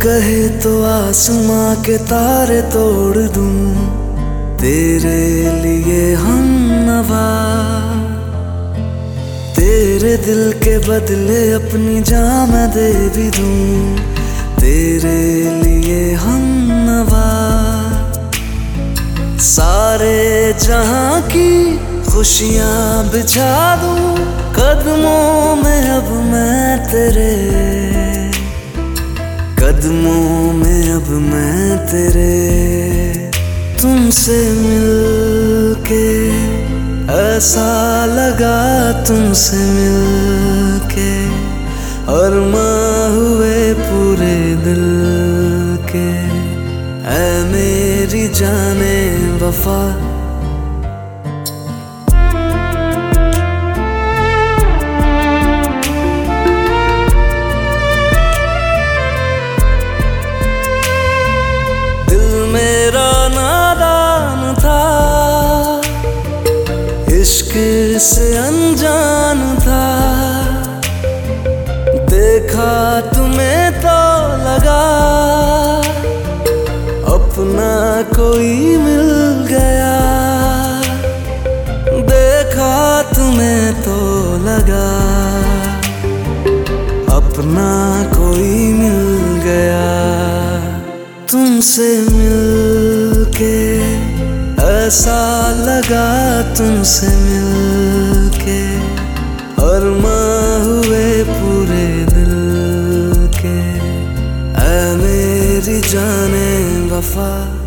कहे तो आसमां के तारे तोड़ दूं तेरे लिए हमनवा। तेरे दिल के बदले अपनी जान मैं दे भी दूं तेरे लिए हमनवा। सारे जहां की खुशियां बिछा दूं कदमों में अब मैं तेरे, कदमों में अब मैं तेरे। तुमसे मिलके ऐसा लगा, तुमसे मिलके अरमां हुए पूरे दिल के। ऐ मेरी जाने वफा, इश्क से अनजान था। देखा तुम्हें तो लगा अपना कोई मिल गया। देखा तुम्हें तो लगा अपना कोई मिल गया। तुमसे मिलके ऐसा लगा, तुमसे मिलके अरमां हुए पूरे दिल के। ऐ मेरी जाने वफा,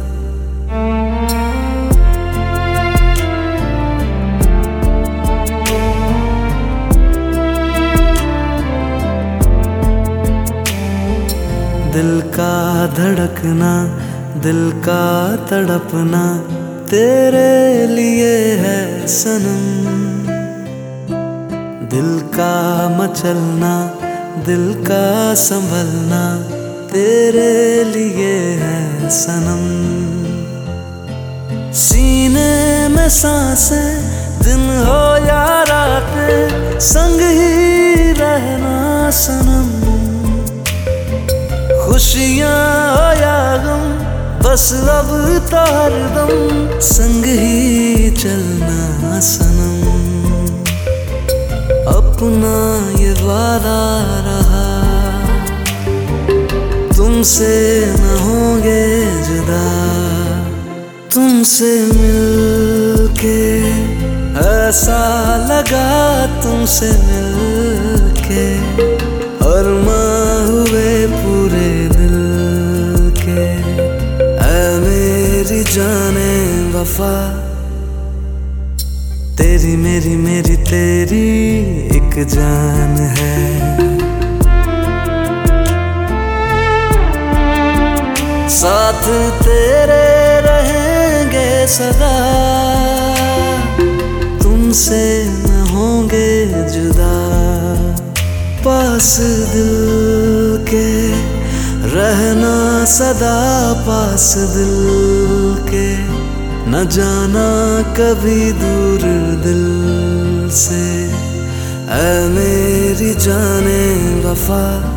दिल का धड़कना, दिल का तड़पना तेरे लिए है सनम। दिल का मचलना, दिल का संभलना तेरे लिए है सनम। सीने में सांसें दिन हो या रातें संग ही रहना सनम। खुशियाँ हो या गम बस अब तो हरदम संग ही चलना सनम। अपना ये वादा रहा तुमसे न होंगे जुदा। तुमसे मिलके ऐसा लगा, तुमसे मिलके अरमां हुए पूरे दिल के। मेरी जाने वफा, तेरी मेरी मेरी तेरी एक जान है। साथ तेरे रहेंगे सदा, तुमसे न होंगे जुदा। पास दिल के रहना सदा, पास दिल के न जाना कभी दूर दिल से। ऐ मेरी जाने वफा।